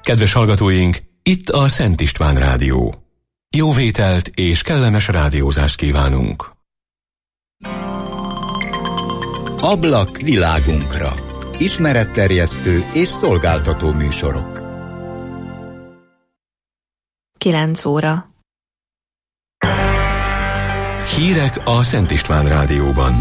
Kedves hallgatóink, itt a Szent István Rádió. Jó vételt és kellemes rádiózást kívánunk. Ablak világunkra. Ismeretterjesztő és szolgáltató műsorok. 9 óra. Hírek a Szent István Rádióban.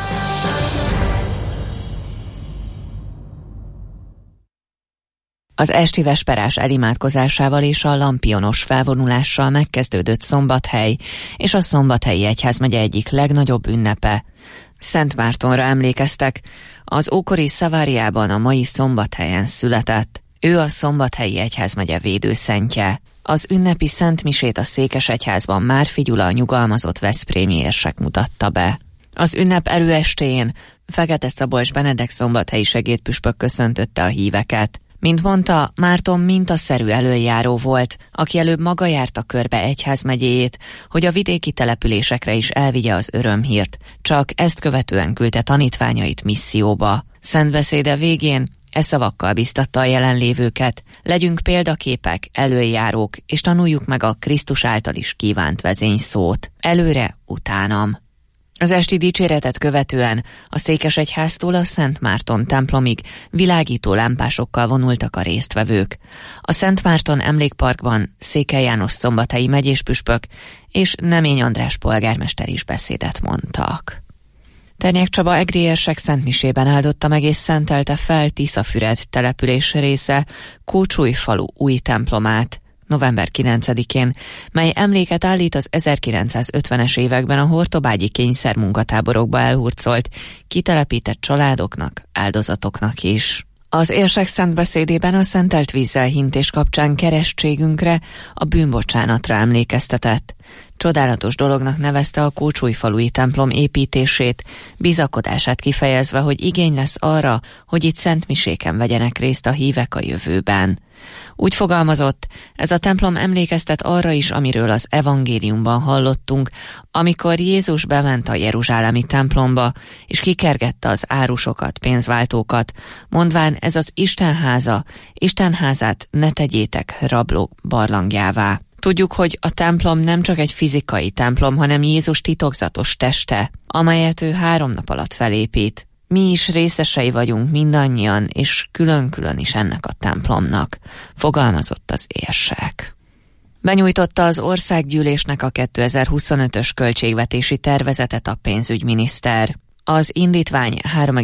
Az esti vesperás elimádkozásával és a lampionos felvonulással megkezdődött Szombathely és a Szombathelyi Egyházmegye egyik legnagyobb ünnepe. Szent Mártonra emlékeztek, az ókori Szaváriában a mai Szombathelyen született. Ő a Szombathelyi Egyházmegye védőszentje. Az ünnepi szentmisét a Székesegyházban Márfi Gyula nyugalmazott veszprémi érsek mutatta be. Az ünnep előestéjén Fekete Szabolcs Benedek szombathelyi segédpüspök köszöntötte a híveket. Mint mondta, Márton mintaszerű elöljáró volt, aki előbb maga járta körbe egyházmegyéjét, hogy a vidéki településekre is elvigye az örömhírt, csak ezt követően küldte tanítványait misszióba. Szentbeszéde végén szavakkal biztatta a jelenlévőket: legyünk példaképek, elöljárók, és tanuljuk meg a Krisztus által is kívánt vezényszót. Előre, utánam. Az esti dicséretet követően a Székesegyháztól a Szent Márton templomig világító lámpásokkal vonultak a résztvevők. A Szent Márton emlékparkban Székely János szombathelyi megyéspüspök és Nemény András polgármester is beszédet mondtak. Ternyák Csaba egri érsek szentmisében áldotta meg és szentelte fel Tiszafüred település része Kócsújfalu új templomát november 9-én, mely emléket állít az 1950-es években a hortobágyi kényszermunkatáborokba elhurcolt, kitelepített családoknak, áldozatoknak is. Az érsek szentbeszédében a szentelt vízzel hintés kapcsán keresztségünkre, a bűnbocsánatra emlékeztetett. Csodálatos dolognak nevezte a kócsújfalui templom építését, bizakodását kifejezve, hogy igény lesz arra, hogy itt szentmiséken vegyenek részt a hívek a jövőben. Úgy fogalmazott, ez a templom emlékeztet arra is, amiről az evangéliumban hallottunk, amikor Jézus bement a jeruzsálemi templomba, és kikergette az árusokat, pénzváltókat, mondván, ez az Istenháza, Istenházát ne tegyétek rablók barlangjává. Tudjuk, hogy a templom nem csak egy fizikai templom, hanem Jézus titokzatos teste, amelyet ő 3 nap alatt felépít. Mi is részesei vagyunk mindannyian, és külön-külön is ennek a templomnak, fogalmazott az érsek. Benyújtotta az országgyűlésnek a 2025-ös költségvetési tervezetet a pénzügyminiszter. Az indítvány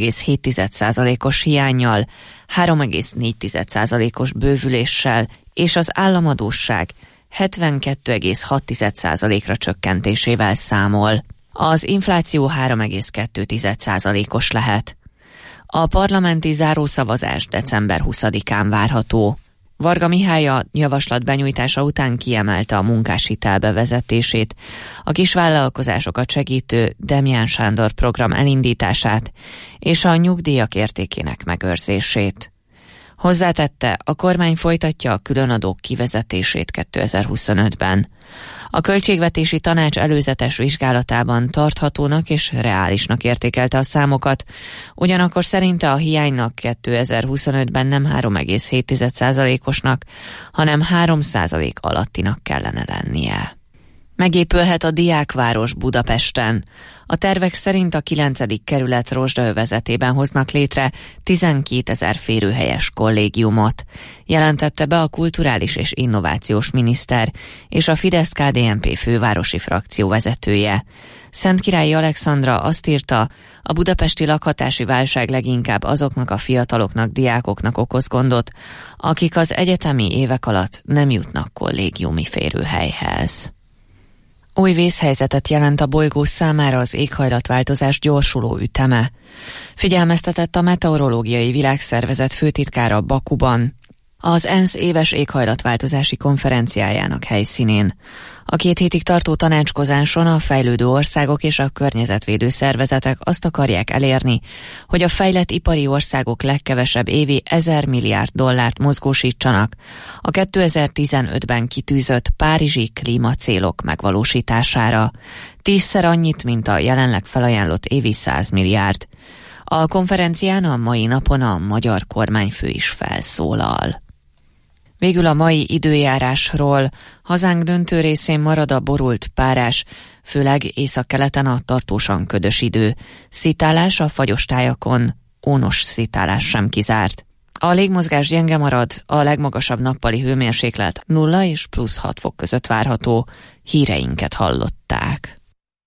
3,7%-os hiánnyal, 3,4%-os bővüléssel és az államadósság 72,6%-ra csökkentésével számol. Az infláció 3,2%-os lehet. A parlamenti zárószavazás december 20-án várható. Varga Mihály a javaslat benyújtása után kiemelte a munkáshitel bevezetését, a kisvállalkozásokat segítő Demján Sándor program elindítását és a nyugdíjak értékének megőrzését. Hozzátette, a kormány folytatja a különadók kivezetését 2025-ben. A Költségvetési Tanács előzetes vizsgálatában tarthatónak és reálisnak értékelte a számokat, ugyanakkor szerinte a hiánynak 2025-ben nem 3,7%-osnak, hanem 3% alattinak kellene lennie. Megépülhet a diákváros Budapesten. A tervek szerint a 9. kerület rozsdaövezetében hoznak létre 12 000 férőhelyes kollégiumot, jelentette be a kulturális és innovációs miniszter és a Fidesz-KDNP fővárosi frakció vezetője. Szentkirályi Alexandra azt írta, a budapesti lakhatási válság leginkább azoknak a fiataloknak, diákoknak okoz gondot, akik az egyetemi évek alatt nem jutnak kollégiumi férőhelyhez. Új vészhelyzetet jelent a bolygó számára az éghajlatváltozás gyorsuló üteme. Figyelmeztetett a Meteorológiai Világszervezet főtitkára Bakuban, az ENSZ éves éghajlatváltozási konferenciájának helyszínén. A 2 hétig tartó tanácskozáson a fejlődő országok és a környezetvédő szervezetek azt akarják elérni, hogy a fejlett ipari országok legkevesebb évi 1000 milliárd dollárt mozgósítsanak a 2015-ben kitűzött párizsi klímacélok megvalósítására. 10-szer annyit, mint a jelenleg felajánlott évi 100 milliárd. A konferencián a mai napon a magyar kormányfő is felszólal. Végül a mai időjárásról. Hazánk döntő részén marad a borult párás, főleg északkeleten a tartósan ködös idő. Szitálás a fagyos tájakon, ónos szitálás sem kizárt. A légmozgás gyenge marad, a legmagasabb nappali hőmérséklet 0 és plusz 6 fok között várható. Híreinket hallották.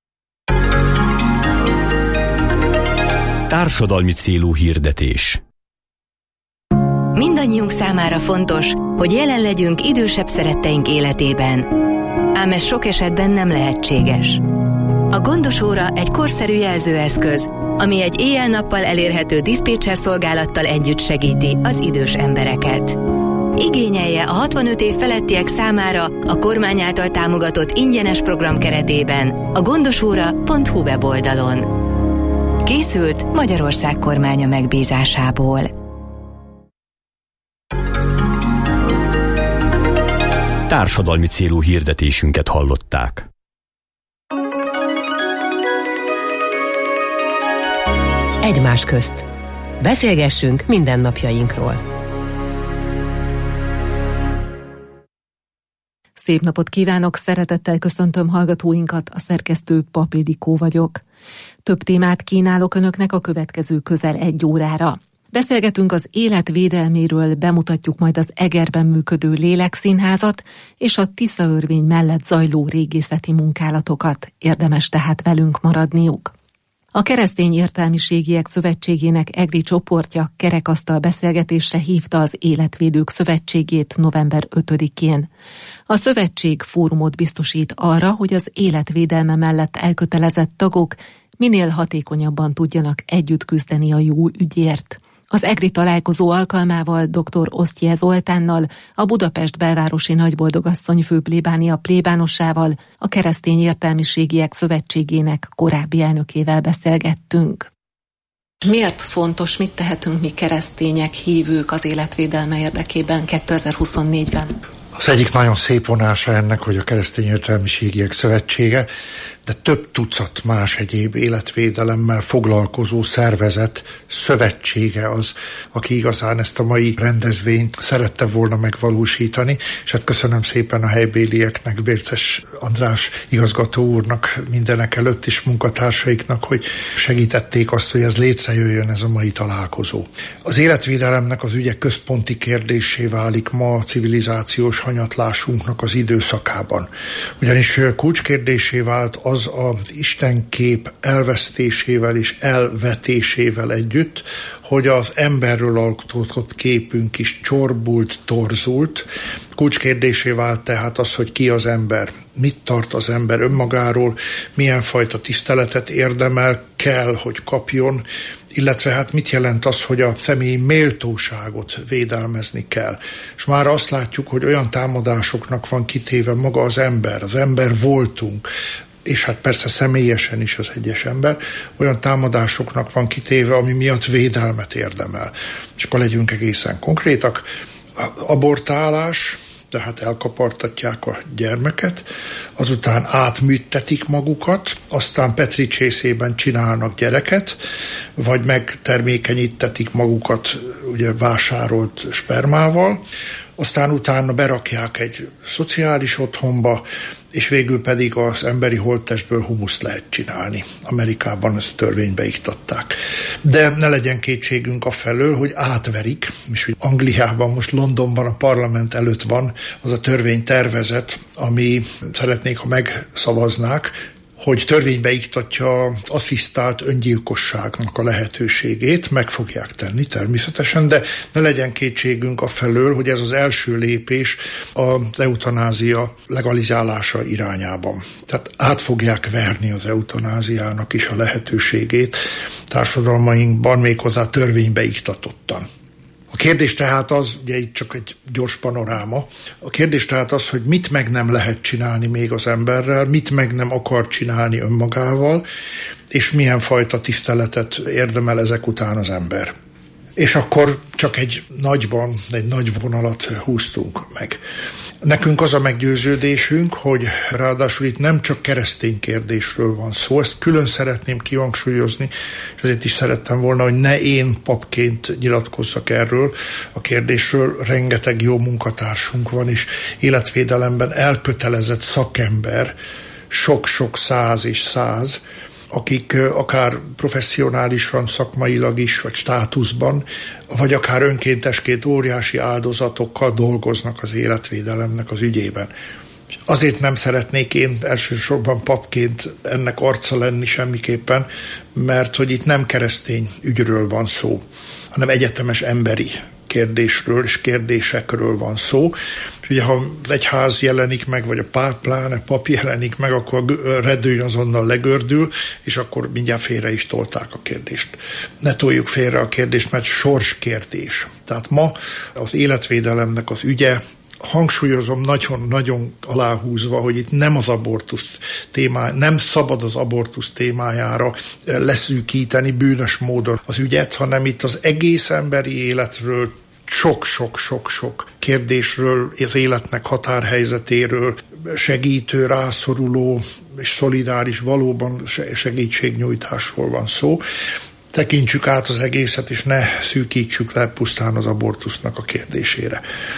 Társadalmi célú hirdetés. Mindannyiunk számára fontos, hogy jelen legyünk idősebb szeretteink életében. Ám ez sok esetben nem lehetséges. A Gondos óra egy korszerű jelzőeszköz, ami egy éjjel-nappal elérhető diszpécser szolgálattal együtt segíti az idős embereket. Igényelje a 65 év felettiek számára a kormány által támogatott ingyenes program keretében a gondosóra.hu weboldalon. Készült Magyarország kormánya megbízásából. Társadalmi célú hirdetésünket hallották. Egymás közt. Beszélgessünk mindennapjainkról. Szép napot kívánok, szeretettel köszöntöm hallgatóinkat, a szerkesztő Pap Ildikó vagyok. Több témát kínálok önöknek a következő közel 1 órára. Beszélgetünk az életvédelméről, bemutatjuk majd az Egerben működő Lélekszínházat és a Tisza-örvény mellett zajló régészeti munkálatokat. Érdemes tehát velünk maradniuk. A Keresztény Értelmiségiek Szövetségének EGRI csoportja kerekasztal beszélgetésre hívta az Életvédők Szövetségét november 5-én. A szövetség fórumot biztosít arra, hogy az életvédelme mellett elkötelezett tagok minél hatékonyabban tudjanak együtt küzdeni a jó ügyért. Az EGRI találkozó alkalmával dr. Osztye Zoltánnal, a Budapest Belvárosi Nagyboldogasszony főplébánia plébánosával, a Keresztény Értelmiségiek Szövetségének korábbi elnökével beszélgettünk. Miért fontos, mit tehetünk mi keresztények, hívők az életvédelme érdekében 2024-ben? Az egyik nagyon szép vonása ennek, hogy a Keresztény Értelmiségiek Szövetsége, de több tucat más egyéb életvédelemmel foglalkozó szervezet szövetsége az, aki igazán ezt a mai rendezvényt szerette volna megvalósítani, és hát köszönöm szépen a helybélieknek, Bérces András igazgató úrnak mindenek előtt is munkatársaiknak, hogy segítették azt, hogy ez létrejöjjön, ez a mai találkozó. Az életvédelemnek az ügye központi kérdéssé válik ma a civilizációs hanyatlásunknak az időszakában. Ugyanis kulcskérdésé vált az az istenkép elvesztésével és elvetésével együtt, hogy az emberről alkotott képünk is csorbult, torzult. Kulcskérdésé vált tehát az, hogy ki az ember, mit tart az ember önmagáról, milyen fajta tiszteletet érdemel, kell, hogy kapjon, illetve hát mit jelent az, hogy a személyi méltóságot védelmezni kell. És már azt látjuk, hogy olyan támadásoknak van kitéve maga az ember voltunk, és hát persze személyesen is az egyes ember, olyan támadásoknak van kitéve, ami miatt védelmet érdemel. És akkor legyünk egészen konkrétak. Abortálás, tehát elkapartatják a gyermeket, azután átműtetik magukat, aztán petricsészében csinálnak gyereket, vagy megtermékenyítetik magukat ugye vásárolt spermával, aztán utána berakják egy szociális otthonba, és végül pedig az emberi holttestből humuszt lehet csinálni. Amerikában ezt törvénybe iktatták. De ne legyen kétségünk afelől, hogy átverik, és hogy Angliában, most Londonban a parlament előtt van az a törvénytervezet, ami szeretnék, ha megszavaznák, hogy törvénybe iktatja az asszisztált öngyilkosságnak a lehetőségét, meg fogják tenni természetesen, de ne legyen kétségünk afelől, hogy ez az első lépés az eutanázia legalizálása irányában. Tehát át fogják verni az eutanáziának is a lehetőségét társadalmainkban, méghozzá törvénybe iktatottan. A kérdés tehát az, ugye itt csak egy gyors panoráma, a kérdés tehát az, hogy mit meg nem lehet csinálni még az emberrel, mit meg nem akar csinálni önmagával, és milyen fajta tiszteletet érdemel ezek után az ember. És akkor csak egy nagy vonalat húztunk meg. Nekünk az a meggyőződésünk, hogy ráadásul itt nem csak keresztény kérdésről van szó, ezt külön szeretném kihangsúlyozni, és ezért is szerettem volna, hogy ne én papként nyilatkozzak erről a kérdésről. Rengeteg jó munkatársunk van, és életvédelemben elkötelezett szakember, sok-sok száz, akik akár professzionálisan, szakmailag is, vagy státuszban, vagy akár önkéntesként óriási áldozatokkal dolgoznak az életvédelemnek az ügyében. Azért nem szeretnék én elsősorban papként ennek arca lenni semmiképpen, mert hogy itt nem keresztény ügyről van szó, hanem egyetemes emberi kérdésről és kérdésekről van szó. És ugye, ha az egyház jelenik meg, vagy a pláne pap jelenik meg, akkor a redőny azonnal legördül, és akkor mindjárt félre is tolták a kérdést. Ne toljuk félre a kérdést, mert sorskérdés. Tehát ma az életvédelemnek az ügye, hangsúlyozom nagyon-nagyon aláhúzva, hogy itt nem az abortusz témája, nem szabad az abortusz témájára leszűkíteni bűnös módon az ügyet, hanem itt az egész emberi életről, sok kérdésről, az életnek határhelyzetéről, segítő, rászoruló és szolidáris valóban segítségnyújtásról van szó. Tekintsük át az egészet, és ne szűkítsük le pusztán az abortusznak a kérdésére.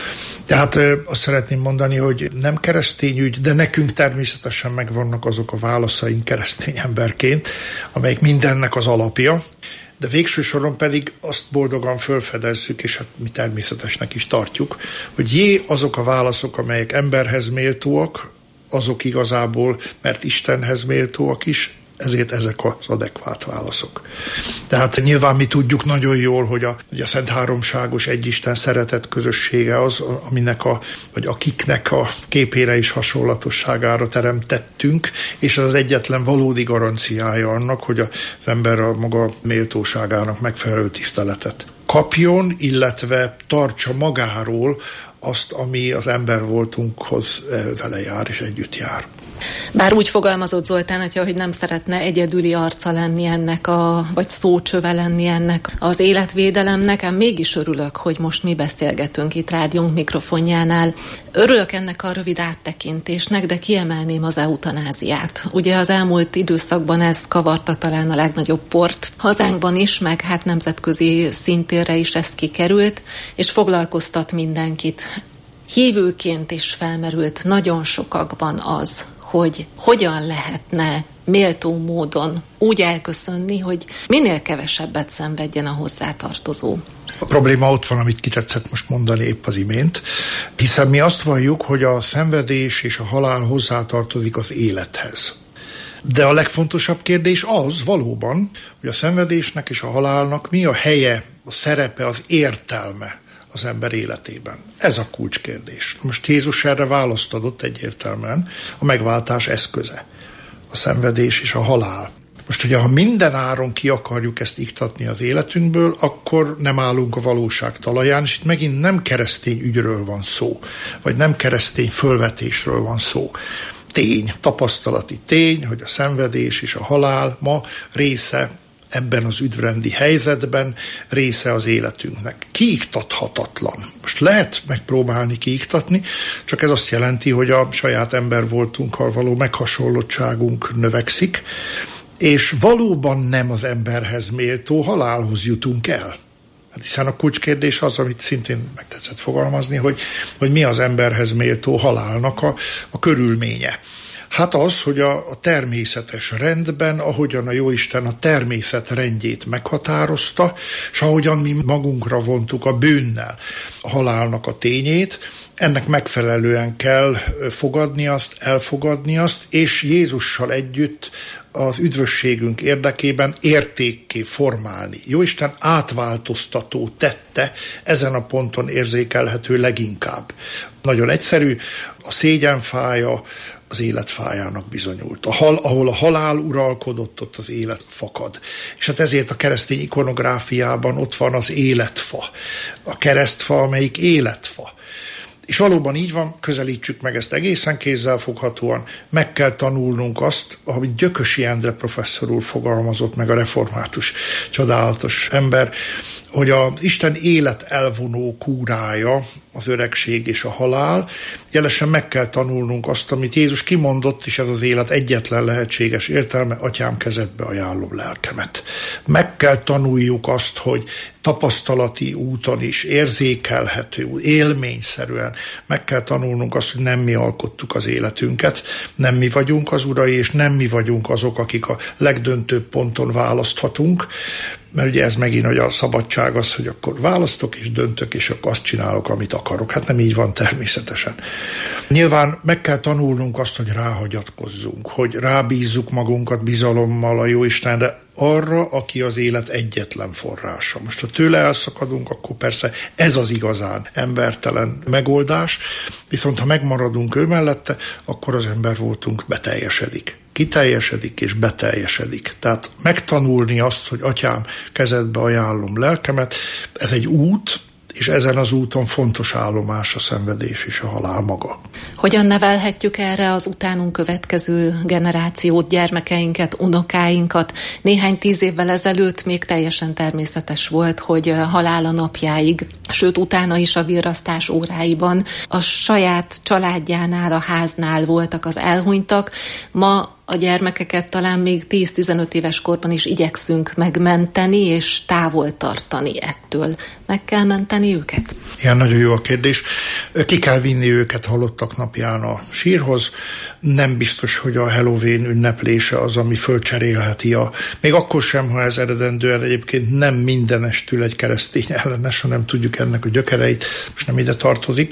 Tehát azt szeretném mondani, hogy nem keresztény ügy, de nekünk természetesen megvannak azok a válaszaink keresztény emberként, amelyek mindennek az alapja, de végső soron pedig azt boldogan felfedezzük, és hát mi természetesnek is tartjuk, hogy azok a válaszok, amelyek emberhez méltóak, azok igazából, mert Istenhez méltóak is, ezért ezek az adekvát válaszok. Tehát nyilván mi tudjuk nagyon jól, hogy a Szent Háromságos Egyisten szeretet közössége az, aminek vagy akiknek a képére és hasonlatosságára teremtettünk, és ez az egyetlen valódi garanciája annak, hogy az ember a maga méltóságának megfelelő tiszteletet kapjon, illetve tartsa magáról azt, ami az ember voltunkhoz vele jár és együtt jár. Bár úgy fogalmazott Zoltán atya, hogy nem szeretne egyedüli arca lenni ennek, vagy szócsöve lenni ennek az életvédelemnek, mégis örülök, hogy most mi beszélgetünk itt rádiónk mikrofonjánál. Örülök ennek a rövid áttekintésnek, de kiemelném az eutanáziát. Ugye az elmúlt időszakban ez kavarta talán a legnagyobb port hazánkban is, meg hát nemzetközi szintérre is ez kikerült, és foglalkoztat mindenkit. Hívőként is felmerült nagyon sokakban az, hogy hogyan lehetne méltó módon úgy elköszönni, hogy minél kevesebbet szenvedjen a hozzátartozó. A probléma ott van, amit kitetszett most mondani épp az imént, hiszen mi azt valljuk, hogy a szenvedés és a halál hozzátartozik az élethez. De a legfontosabb kérdés az valóban, hogy a szenvedésnek és a halálnak mi a helye, a szerepe, az értelme az ember életében. Ez a kulcskérdés. Most Jézus erre választ adott egyértelműen, a megváltás eszköze. A szenvedés és a halál. Most ugye, ha minden áron ki akarjuk ezt iktatni az életünkből, akkor nem állunk a valóság talaján, és itt megint nem keresztény ügyről van szó, vagy nem keresztény fölvetésről van szó. Tény, tapasztalati tény, hogy a szenvedés és a halál ma része ebben az üdvrendi helyzetben, része az életünknek. Kiiktathatatlan. Most lehet megpróbálni kiiktatni, csak ez azt jelenti, hogy a saját ember voltunkkal való meghasonlottságunk növekszik, és valóban nem az emberhez méltó halálhoz jutunk el. Hiszen a kulcskérdés az, amit szintén megtetszett fogalmazni, hogy mi az emberhez méltó halálnak a körülménye. Hát az, hogy a természetes rendben, ahogyan a Jóisten a természet rendjét meghatározta, és ahogyan mi magunkra vontuk a bűnnel a halálnak a tényét, ennek megfelelően kell fogadni azt, elfogadni azt, és Jézussal együtt az üdvösségünk érdekében értékké formálni. Jóisten átváltoztató tette, ezen a ponton érzékelhető leginkább. Nagyon egyszerű, a szégyenfája az életfájának bizonyult. Ahol a halál uralkodott, ott az élet fakad. És hát ezért a keresztény ikonográfiában ott van az életfa. A keresztfa, amelyik életfa. És valóban így van, közelítsük meg ezt egészen kézzelfoghatóan, meg kell tanulnunk azt, ahogy Gyökösi Endre professzor úr fogalmazott meg, a református csodálatos ember, hogy az Isten élet elvonó kúrája az öregség és a halál. Jelesen meg kell tanulnunk azt, amit Jézus kimondott, és ez az élet egyetlen lehetséges értelme, Atyám, kezedbe ajánlom lelkemet. Meg kell tanuljuk azt, hogy tapasztalati úton is, érzékelhető, élményszerűen meg kell tanulnunk azt, hogy nem mi alkottuk az életünket, nem mi vagyunk az urai, és nem mi vagyunk azok, akik a legdöntőbb ponton választhatunk, mert ugye ez megint, hogy a szabadság az, hogy akkor választok és döntök, és akkor azt csinálok, amit akarok. Hát nem így van természetesen. Nyilván meg kell tanulnunk azt, hogy ráhagyatkozzunk, hogy rábízzuk magunkat bizalommal a Jóistenre, arra, aki az élet egyetlen forrása. Most, ha tőle elszakadunk, akkor persze ez az igazán embertelen megoldás, viszont ha megmaradunk ő mellette, akkor az ember voltunk beteljesedik. Kiteljesedik és beteljesedik. Tehát megtanulni azt, hogy Atyám, kezedbe ajánlom lelkemet, ez egy út, és ezen az úton fontos állomás a szenvedés és a halál maga. Hogyan nevelhetjük erre az utánunk következő generációt, gyermekeinket, unokáinkat? Néhány 10 évvel ezelőtt még teljesen természetes volt, hogy halála napjáig, sőt utána is a virrasztás óráiban a saját családjánál, a háznál voltak az elhunytak. Ma a gyermekeket talán még 10-15 éves korban is igyekszünk megmenteni és távol tartani ettől. Meg kell menteni őket? Igen, nagyon jó a kérdés. Ki kell vinni őket halottak napján a sírhoz. Nem biztos, hogy a Halloween ünneplése az, ami fölcserélheti még akkor sem, ha ez eredendően egyébként nem mindenestül egy keresztény ellenes, hanem tudjuk ennek a gyökereit, most nem ide tartozik.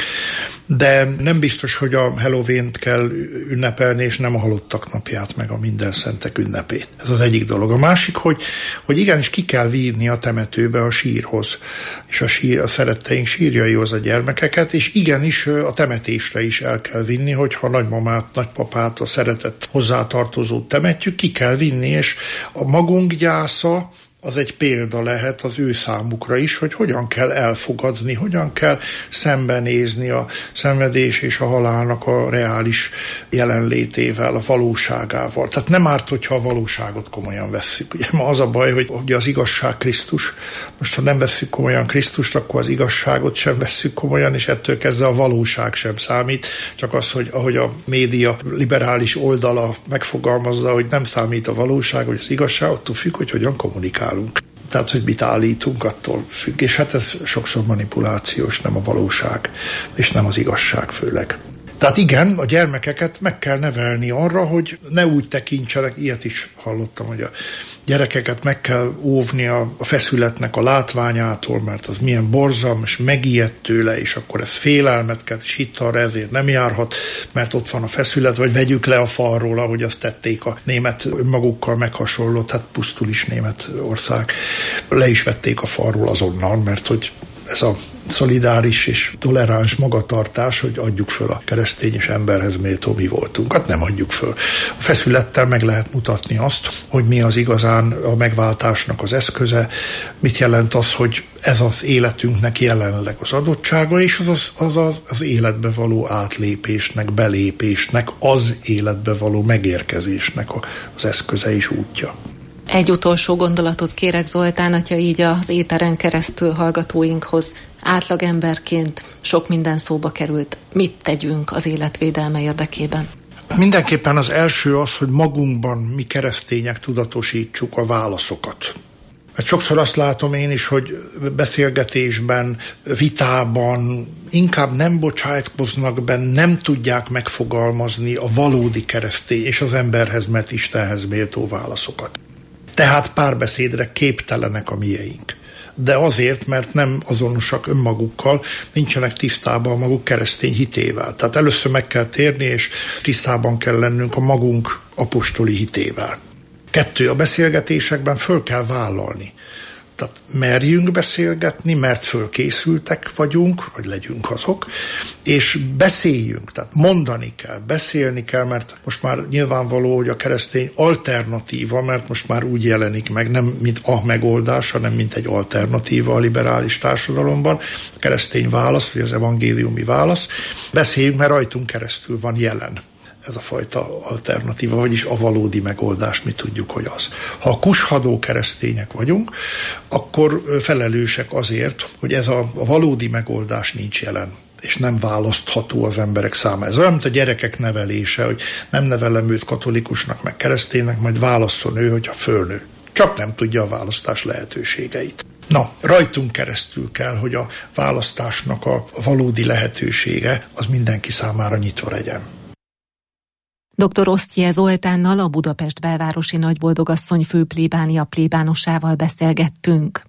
De nem biztos, hogy a Halloween-t kell ünnepelni, és nem a halottak napját, meg a minden szentek ünnepét. Ez az egyik dolog. A másik, hogy igenis ki kell vinni a temetőbe, a sírhoz, és a szeretteink sírjaihoz a gyermekeket, és igenis a temetésre is el kell vinni, hogyha nagymamát, nagypapát, a szeretett hozzátartozót temetjük, ki kell vinni, és a magunk gyásza az egy példa lehet az ő számukra is, hogy hogyan kell elfogadni, hogyan kell szembenézni a szenvedés és a halálnak a reális jelenlétével, a valóságával. Tehát nem árt, hogyha a valóságot komolyan vesszük. Ugye ma az a baj, hogy az igazság Krisztus. Most, ha nem vesszük komolyan Krisztust, akkor az igazságot sem vesszük komolyan, és ettől kezdve a valóság sem számít. Csak az, hogy ahogy a média liberális oldala megfogalmazza, hogy nem számít a valóság, hogy az igazság, attól függ, hogy hogyan kommunikál. Tehát, hogy mit állítunk, attól függ. És hát ez sokszor manipulációs, nem a valóság, és nem az igazság főleg. Tehát igen, a gyermekeket meg kell nevelni arra, hogy ne úgy tekintsenek, ilyet is hallottam, hogy a gyerekeket meg kell óvni a feszületnek a látványától, mert az milyen borzalmas, megijed tőle, és akkor ez félelmet kell, és itt arra ezért nem járhat, mert ott van a feszület, vagy vegyük le a falról, ahogy azt tették a német magukkal meghasonlott, hát pusztul is Németország. Le is vették a falról azonnal, mert hogy ez a szolidáris és toleráns magatartás, hogy adjuk föl a keresztény és emberhez méltó mi voltunk. Hát nem adjuk föl. A feszülettel meg lehet mutatni azt, hogy mi az igazán a megváltásnak az eszköze, mit jelent az, hogy ez az életünknek jelenleg az adottsága, és az életbe való átlépésnek, belépésnek, az életbe való megérkezésnek az eszköze és útja. Egy utolsó gondolatot kérek, Zoltán, atya, így az éteren keresztül hallgatóinkhoz. Átlagemberként sok minden szóba került. Mit tegyünk az életvédelme érdekében? Mindenképpen az első az, hogy magunkban mi keresztények tudatosítsuk a válaszokat. Mert sokszor azt látom én is, hogy beszélgetésben, vitában inkább nem bocsájtkoznak be, nem tudják megfogalmazni a valódi keresztény és az emberhez, mert Istenhez méltó válaszokat. Tehát párbeszédre képtelenek a mieink. De azért, mert nem azonosak önmagukkal, nincsenek tisztában a maguk keresztény hitével. Tehát először meg kell térni, és tisztában kell lennünk a magunk apostoli hitével. 2. A beszélgetésekben föl kell vállalni. Tehát merjünk beszélgetni, mert fölkészültek vagyunk, vagy legyünk azok, és beszéljünk, tehát mondani kell, beszélni kell, mert most már nyilvánvaló, hogy a keresztény alternatíva, mert most már úgy jelenik meg, nem mint a megoldás, hanem mint egy alternatíva a liberális társadalomban, a keresztény válasz, vagy az evangéliumi válasz. Beszéljünk, mert rajtunk keresztül van jelen. ez a fajta alternatíva, vagyis a valódi megoldás, mi tudjuk, hogy az. Ha a kushadó keresztények vagyunk, akkor felelősek azért, hogy ez a valódi megoldás nincs jelen, és nem választható az emberek számára. Ez olyan, mint a gyerekek nevelése, hogy nem nevelem őt katolikusnak, meg kereszténynek, majd válasszon ő, hogyha fölnő. Csak nem tudja a választás lehetőségeit. Na, rajtunk keresztül kell, hogy a választásnak a valódi lehetősége az mindenki számára nyitva legyen. Dr. Osztye Zoltánnal, a Budapest belvárosi nagyboldogasszony főplébánia plébánosával beszélgettünk.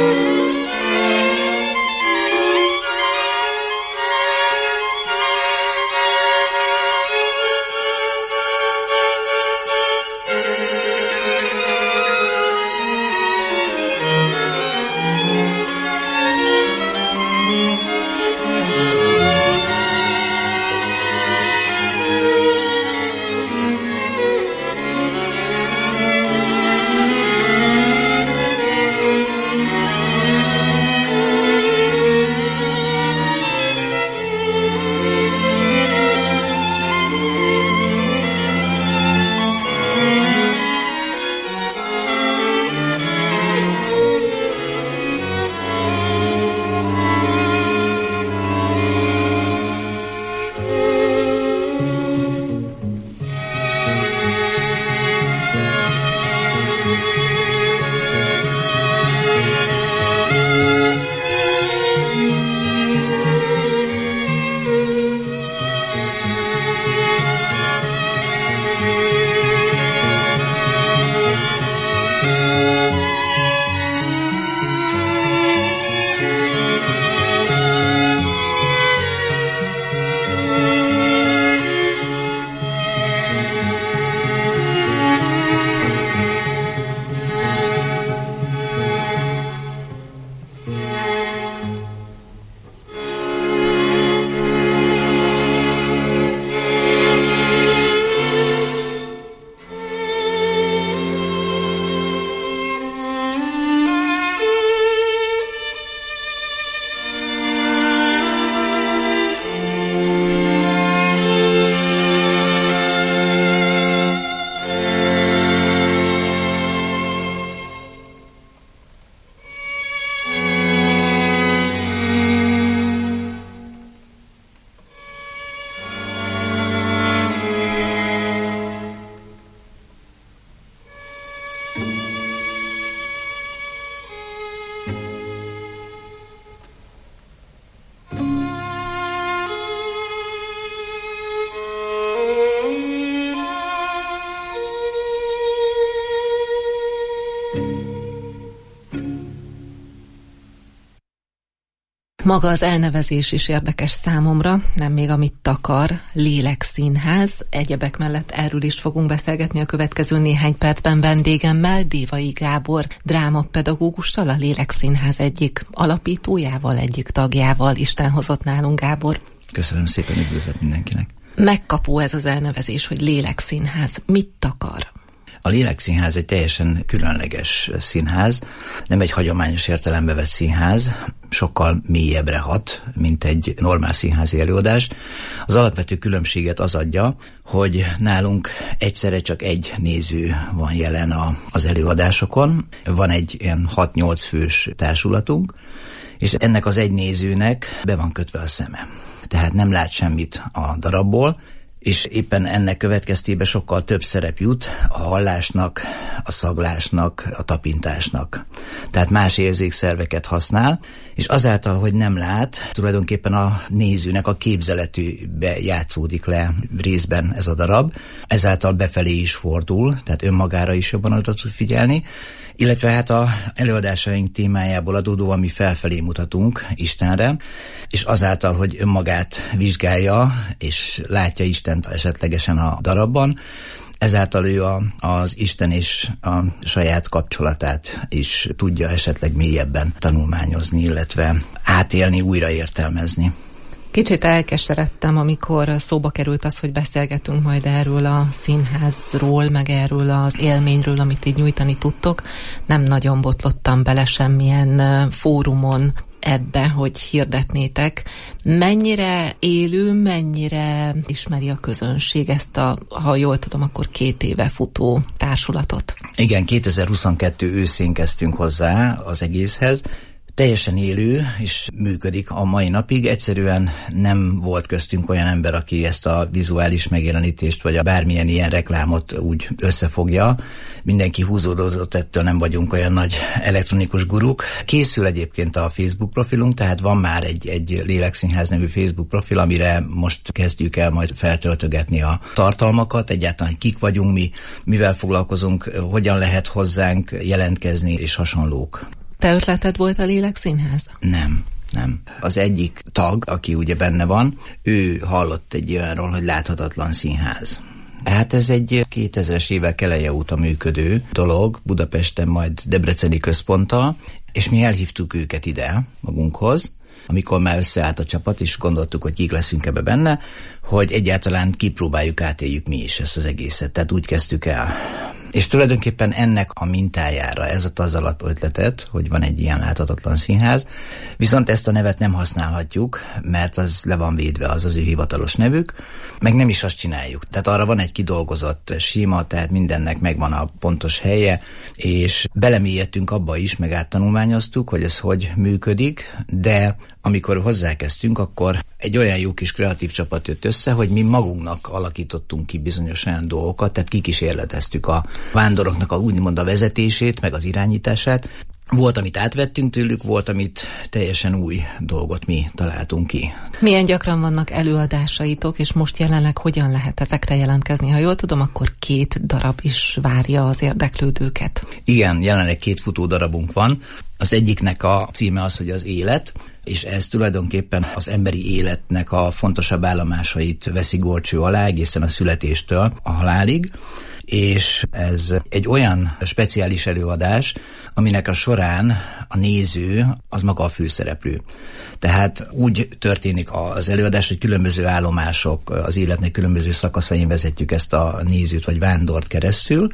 Maga az elnevezés is érdekes számomra, nem még amit takar, Lélekszínház. Egyebek mellett erről is fogunk beszélgetni a következő néhány percben vendégemmel, Dévai Gábor drámapedagógussal, a Lélekszínház egyik alapítójával, egyik tagjával. Isten hozott nálunk, Gábor. Köszönöm szépen, üdvözlet mindenkinek. Megkapó ez az elnevezés, hogy Lélekszínház. Mit takar? A Lélekszínház egy teljesen különleges színház, nem egy hagyományos értelembe vett színház, sokkal mélyebbre hat, mint egy normál színházi előadás. Az alapvető különbséget az adja, hogy nálunk egyszerre csak egy néző van jelen az előadásokon. Van egy ilyen 6-8 fős társulatunk, és ennek az egy nézőnek be van kötve a szeme. Tehát nem lát semmit a darabból, és éppen ennek következtében sokkal több szerep jut a hallásnak, a szaglásnak, a tapintásnak. Tehát más érzékszerveket használ, és azáltal, hogy nem lát, tulajdonképpen a nézőnek a képzeletűbe játszódik le részben ez a darab, ezáltal befelé is fordul, tehát önmagára is jobban oda tud figyelni, illetve hát a előadásaink témájából adódóan mi felfelé mutatunk Istenre, és azáltal, hogy önmagát vizsgálja, és látja Istent esetlegesen a darabban, ezáltal ő az Isten és a saját kapcsolatát is tudja esetleg mélyebben tanulmányozni, illetve átélni, újraértelmezni. Kicsit elkeseredtem, amikor szóba került az, hogy beszélgetünk majd erről a színházról, meg erről az élményről, amit így nyújtani tudtok. Nem nagyon botlottam bele semmilyen fórumon ebbe, hogy hirdetnétek. Mennyire élő, mennyire ismeri a közönség ezt a, ha jól tudom, akkor 2 éve futó társulatot? Igen, 2022 őszén kezdtünk hozzá az egészhez. Teljesen élő, és működik a mai napig. Egyszerűen nem volt köztünk olyan ember, aki ezt a vizuális megjelenítést, vagy a bármilyen ilyen reklámot úgy összefogja. Mindenki húzódott ettől, nem vagyunk olyan nagy elektronikus guruk. Készül egyébként a Facebook profilunk, tehát van már egy Lélekszínház nevű Facebook profil, amire most kezdjük el majd feltöltögetni a tartalmakat, egyáltalán kik vagyunk mi, mivel foglalkozunk, hogyan lehet hozzánk jelentkezni, és hasonlók. Te ötleted volt a Lélekszínház? Nem. Az egyik tag, aki ugye benne van, ő hallott egy olyanról, hogy láthatatlan színház. Hát ez egy 2000-es évek eleje óta működő dolog, Budapesten, majd debreceni központtal, és mi elhívtuk őket ide magunkhoz, amikor már összeállt a csapat, és gondoltuk, hogy kik leszünk ebbe benne, hogy egyáltalán kipróbáljuk, átéljük mi is ezt az egészet. Tehát úgy kezdtük el. És tulajdonképpen ennek a mintájára ez az alapötletet, hogy van egy ilyen láthatatlan színház, viszont ezt a nevet nem használhatjuk, mert az le van védve, az az ő hivatalos nevük, meg nem is azt csináljuk. Tehát arra van egy kidolgozott séma, tehát mindennek megvan a pontos helye, és belemélyedtünk abba is, meg áttanulmányoztuk, hogy ez hogy működik, de amikor hozzákezdtünk, akkor egy olyan jó kis kreatív csapat jött össze, hogy mi magunknak alakítottunk ki bizonyos olyan dolgokat, tehát kikísérleteztük a vándoroknak úgymond a vezetését, meg az irányítását. Volt, amit átvettünk tőlük, volt, amit teljesen új dolgot mi találtunk ki. Milyen gyakran vannak előadásaitok, és most jelenleg hogyan lehet ezekre jelentkezni? Ha jól tudom, akkor 2 darab is várja az érdeklődőket. Igen, jelenleg 2 futó darabunk van. Az egyiknek a címe az, hogy az élet, és ez tulajdonképpen az emberi életnek a fontosabb állomásait veszi górcső alá, egészen a születéstől a halálig, és ez egy olyan speciális előadás, aminek a során a néző az maga a főszereplő. Tehát úgy történik az előadás, hogy különböző állomások, az életnek különböző szakaszain vezetjük ezt a nézőt vagy vándort keresztül,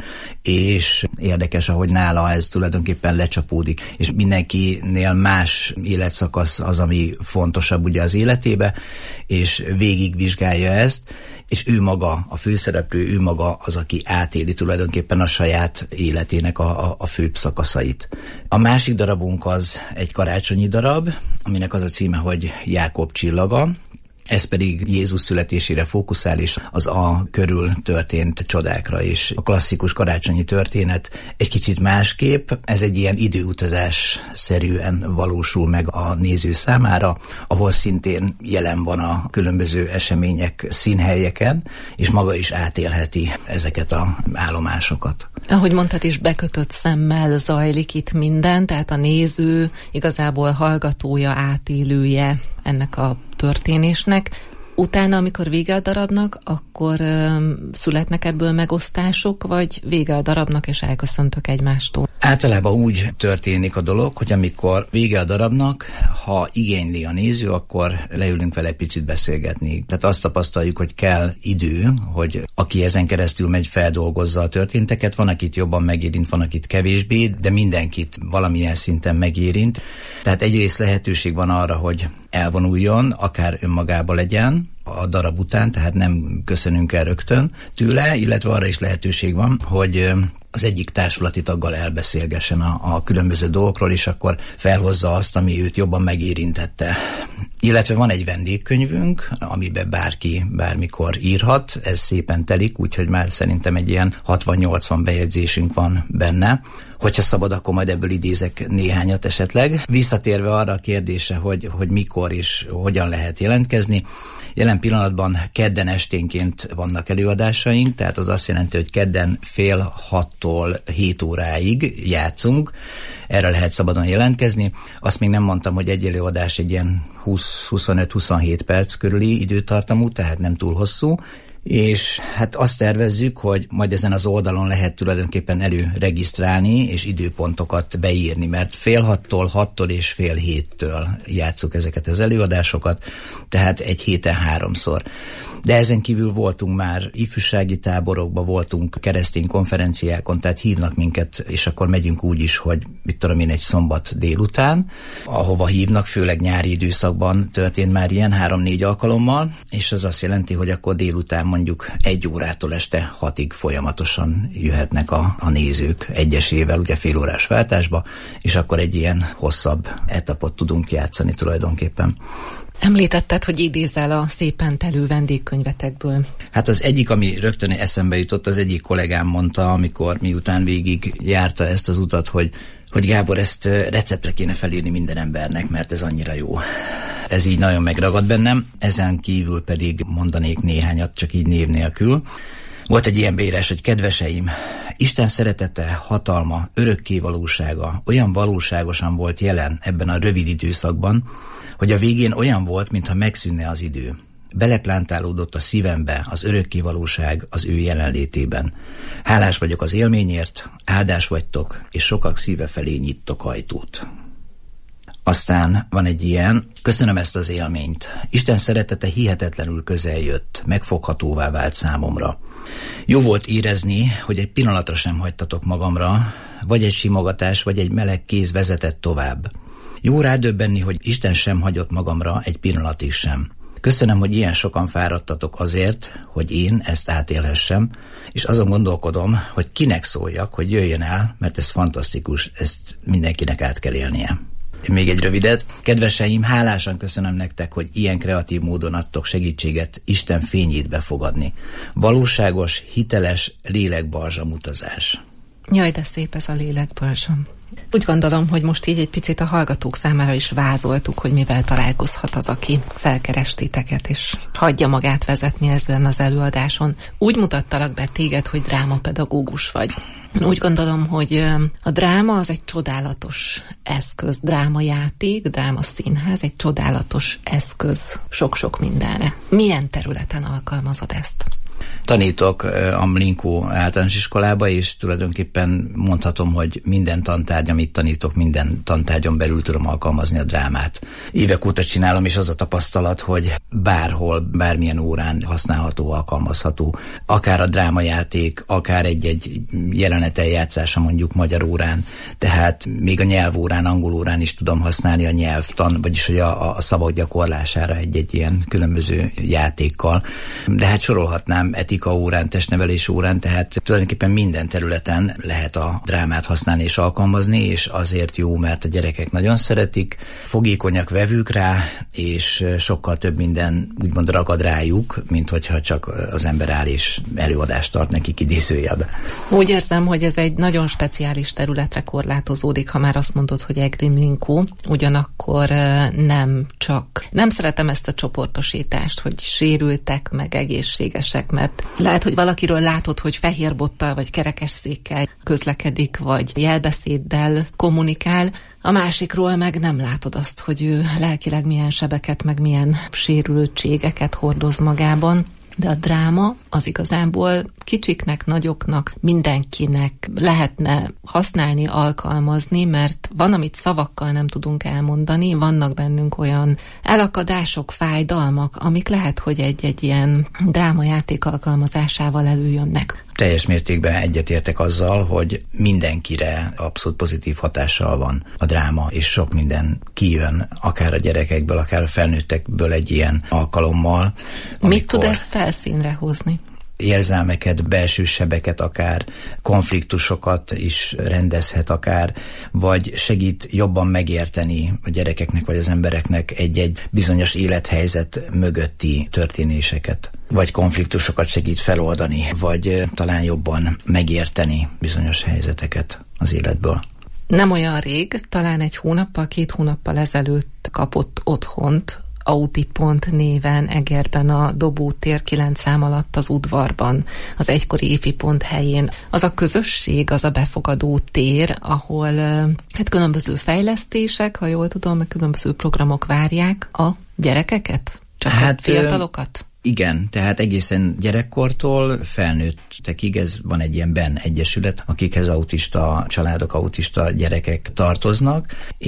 és érdekes, ahogy nála ez tulajdonképpen lecsapódik, és mindenkinél más életszakasz az, ami fontosabb ugye az életébe, és végigvizsgálja ezt, és ő maga a főszereplő, ő maga az, aki átéli tulajdonképpen a saját életének a főbb szakaszait. A másik darabunk az egy karácsonyi darab, aminek az a címe, hogy Jákob csillaga. Ez pedig Jézus születésére fókuszál, és az A körül történt csodákra, és a klasszikus karácsonyi történet egy kicsit másképp. Ez egy ilyen időutazás-szerűen valósul meg a néző számára, ahol szintén jelen van a különböző események színhelyeken, és maga is átélheti ezeket az állomásokat. Ahogy mondtad is, bekötött szemmel zajlik itt minden, tehát a néző igazából hallgatója, átélője ennek a történésnek. Utána, amikor vége a darabnak, akkor születnek ebből megosztások, vagy vége a darabnak, és elköszöntök egymástól? Általában úgy történik a dolog, hogy amikor vége a darabnak, ha igényli a néző, akkor leülünk vele egy picit beszélgetni. Tehát azt tapasztaljuk, hogy kell idő, hogy aki ezen keresztül megy, feldolgozza a történteket. Van, akit jobban megérint, van, akit kevésbé, de mindenkit valamilyen szinten megérint. Tehát egyrészt lehetőség van arra, hogy elvonuljon, akár önmagába legyen a darab után, tehát nem köszönünk el rögtön tőle, illetve arra is lehetőség van, hogy az egyik társulati taggal elbeszélgessen a különböző dolgokról, és akkor felhozza azt, ami őt jobban megérintette. Illetve van egy vendégkönyvünk, amiben bárki bármikor írhat, ez szépen telik, úgyhogy már szerintem egy ilyen 60-80 bejegyzésünk van benne. Hogyha szabad, akkor majd ebből idézek néhányat esetleg. Visszatérve arra a kérdésre, hogy mikor és hogyan lehet jelentkezni, jelen pillanatban kedden esténként vannak előadásaink, tehát az azt jelenti, hogy kedden 5:30-tól 7 óráig játszunk, erre lehet szabadon jelentkezni. Azt még nem mondtam, hogy egy előadás egy ilyen 20-25-27 perc körüli időtartamú, tehát nem túl hosszú, és hát azt tervezzük, hogy majd ezen az oldalon lehet tulajdonképpen előregisztrálni és időpontokat beírni, mert 5:30-tól 6-tól és 6:30-től játsszuk ezeket az előadásokat, tehát egy héten 3-szor. De ezen kívül voltunk már ifjúsági táborokban, voltunk keresztény konferenciákon, tehát hívnak minket, és akkor megyünk úgy is, hogy mit tudom én, egy szombat délután, ahova hívnak, főleg nyári időszakban történt már ilyen 3-4 alkalommal, és az azt jelenti, hogy akkor délután mondjuk 1 órától este 6-ig folyamatosan jöhetnek a nézők egyesével, ugye félórás váltásba, és akkor egy ilyen hosszabb etapot tudunk játszani tulajdonképpen. Említetted, hogy idézel a szépen telő vendégkönyvetekből. Hát az egyik, ami rögtön eszembe jutott, az egyik kollégám mondta, amikor miután végig járta ezt az utat, hogy Gábor, ezt receptre kéne felírni minden embernek, mert ez annyira jó. Ez így nagyon megragad bennem, ezen kívül pedig mondanék néhányat, csak így név nélkül. Volt egy ilyen beírás, hogy kedveseim, Isten szeretete, hatalma, örökké valósága olyan valóságosan volt jelen ebben a rövid időszakban, hogy a végén olyan volt, mintha megszűnne az idő. Beleplántálódott a szívembe az örökké valóság az ő jelenlétében. Hálás vagyok az élményért, áldás vagytok, és sokak szíve felé nyittok ajtót. Aztán van egy ilyen, köszönöm ezt az élményt. Isten szeretete hihetetlenül közel jött, megfoghatóvá vált számomra. Jó volt érezni, hogy egy pillanatra sem hagytatok magamra, vagy egy simogatás, vagy egy meleg kéz vezetett tovább. Jó rádöbbenni, hogy Isten sem hagyott magamra egy pillanatig sem. Köszönöm, hogy ilyen sokan fáradtatok azért, hogy én ezt átélhessem, és azon gondolkodom, hogy kinek szóljak, hogy jöjjön el, mert ez fantasztikus, ezt mindenkinek át kell élnie. Még egy rövidet. Kedveseim, hálásan köszönöm nektek, hogy ilyen kreatív módon adtok segítséget Isten fényét befogadni. Valóságos, hiteles lélekbalzsam utazás. Jaj, de szép ez a lélekbalzsam. Úgy gondolom, hogy most így egy picit a hallgatók számára is vázoltuk, hogy mivel találkozhat az, aki felkeres titeket, és hagyja magát vezetni ezen az előadáson. Úgy mutattalak be téged, hogy drámapedagógus vagy. Úgy gondolom, hogy a dráma az egy csodálatos eszköz, drámajáték, drámaszínház, egy csodálatos eszköz sok-sok mindenre. Milyen területen alkalmazod ezt? Tanítok a Mlinkó általános iskolába, és tulajdonképpen mondhatom, hogy minden tantárgy, amit tanítok, minden tantárgyon belül tudom alkalmazni a drámát. Évek óta csinálom, és az a tapasztalat, hogy bárhol, bármilyen órán használható, alkalmazható. Akár a drámajáték, akár egy jelenet eljátszása mondjuk magyar órán, tehát még a nyelvórán, angol órán is tudom használni a nyelvtan, vagyis hogy a szavak gyakorlására egy ilyen különböző játékkal. De hát sorolhatnám etika órán, testnevelés órán, tehát tulajdonképpen minden területen lehet a drámát használni és alkalmazni, és azért jó, mert a gyerekek nagyon szeretik, fogékonyak, vevők rá, és sokkal több minden úgymond ragad rájuk, mint hogyha csak az ember áll és előadást tart nekik idézőjelbe. Úgy érzem, hogy ez egy nagyon speciális területre korlátozódik, ha már azt mondod, hogy EGRI Mlinkó, ugyanakkor nem szeretem ezt a csoportosítást, hogy sérültek, meg egészségesek, mert lehet, hogy valakiről látod, hogy fehér bottal vagy kerekesszékkel közlekedik, vagy jelbeszéddel kommunikál, a másikról meg nem látod azt, hogy ő lelkileg milyen sebeket, meg milyen sérültségeket hordoz magában. De a dráma az igazából kicsiknek, nagyoknak, mindenkinek lehetne használni, alkalmazni, mert van, amit szavakkal nem tudunk elmondani, vannak bennünk olyan elakadások, fájdalmak, amik lehet, hogy egy ilyen drámajáték alkalmazásával előjönnek. Teljes mértékben egyetértek azzal, hogy mindenkire abszolút pozitív hatással van a dráma, és sok minden kijön, akár a gyerekekből, akár a felnőttekből egy ilyen alkalommal. Mit tud ezt felszínre hozni? Érzelmeket, belső sebeket, akár konfliktusokat is rendezhet akár, vagy segít jobban megérteni a gyerekeknek vagy az embereknek egy-egy bizonyos élethelyzet mögötti történéseket, vagy konfliktusokat segít feloldani, vagy talán jobban megérteni bizonyos helyzeteket az életből. Nem olyan rég, talán 2 hónappal ezelőtt kapott otthont, Autipont néven Egerben a Dobótér 9 szám alatt az udvarban, az egykori Ifi Pont helyén. Az a közösség, az a befogadó tér, ahol különböző fejlesztések, ha jól tudom, különböző programok várják a gyerekeket? Csak a fiatalokat? Igen, tehát egészen gyerekkortól felnőttekig, ez van egy ilyen BEN egyesület, akikhez autista családok, autista gyerekek tartoznak,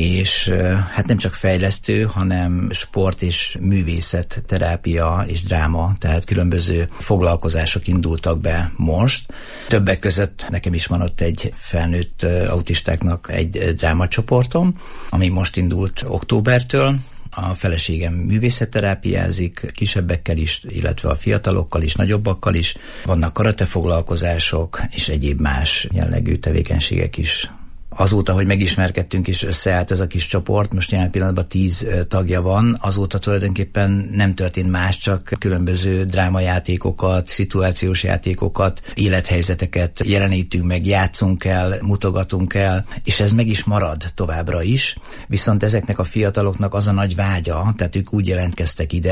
és hát nem csak fejlesztő, hanem sport és művészet, terápia és dráma, tehát különböző foglalkozások indultak be most. Többek között nekem is van ott egy felnőtt autistáknak egy drámacsoportom, ami most indult októbertől. A feleségem művészetterápiázik, kisebbekkel is, illetve a fiatalokkal is, nagyobbakkal is. Vannak karate foglalkozások és egyéb más jellegű tevékenységek is. Azóta, hogy megismerkedtünk és összeállt ez a kis csoport, most jelen pillanatban 10 tagja van, azóta tulajdonképpen nem történt más, csak különböző drámajátékokat, szituációs játékokat, élethelyzeteket jelenítünk meg, játszunk el, mutogatunk el, és ez meg is marad továbbra is. Viszont ezeknek a fiataloknak az a nagy vágya, tehát ők úgy jelentkeztek ide,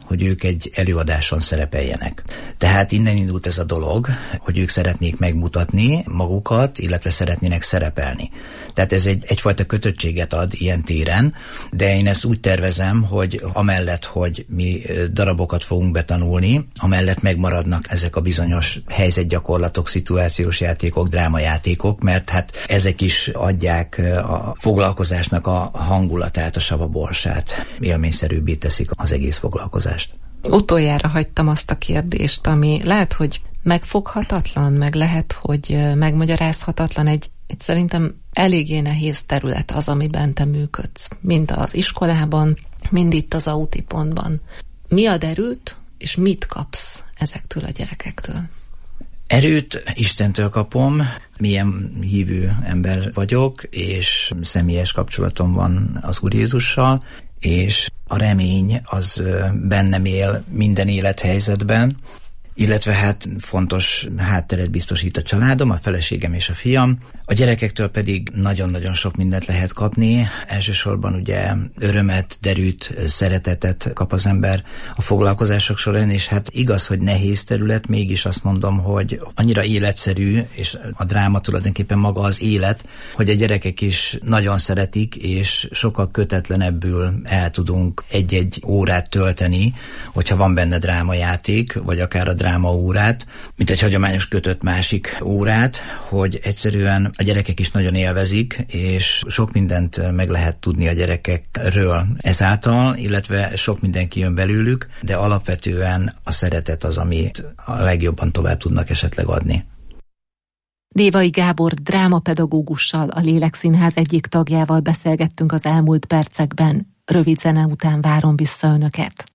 hogy ők egy előadáson szerepeljenek. Tehát innen indult ez a dolog, hogy ők szeretnék megmutatni magukat, illetve szeretnének szerepelni. Tehát ez egyfajta kötöttséget ad ilyen téren, de én ezt úgy tervezem, hogy amellett, hogy mi darabokat fogunk betanulni, amellett megmaradnak ezek a bizonyos helyzetgyakorlatok, szituációs játékok, drámajátékok, mert hát ezek is adják a foglalkozásnak a hangulatát, a savaborsát. Élményszerűbbé teszik az egész foglalkozást. Utoljára hagytam azt a kérdést, ami lehet, hogy megfoghatatlan, meg lehet, hogy megmagyarázhatatlan, egy szerintem eléggé nehéz terület az, amiben te működsz. Mind az iskolában, mind itt az Autipontban. Mi ad erőt, és mit kapsz ezektől a gyerekektől? Erőt Istentől kapom, milyen hívő ember vagyok, és személyes kapcsolatom van az Úr Jézussal, és a remény az bennem él minden élethelyzetben, illetve hát fontos hátteret biztosít a családom, a feleségem és a fiam. A gyerekektől pedig nagyon-nagyon sok mindent lehet kapni. Elsősorban ugye örömet, derűt, szeretetet kap az ember a foglalkozások során, és hát igaz, hogy nehéz terület, mégis azt mondom, hogy annyira életszerű, és a dráma tulajdonképpen maga az élet, hogy a gyerekek is nagyon szeretik, és sokkal kötetlenebbül el tudunk egy-egy órát tölteni, hogyha van benne drámajáték, vagy akár a drámaórát, mint egy hagyományos kötött másik órát, hogy egyszerűen a gyerekek is nagyon élvezik, és sok mindent meg lehet tudni a gyerekekről ezáltal, illetve sok minden kijön belőlük, de alapvetően a szeretet az, amit a legjobban tovább tudnak esetleg adni. Dévai Gábor drámapedagógussal, a Lélekszínház egyik tagjával beszélgettünk az elmúlt percekben. Rövid zene után várom vissza önöket.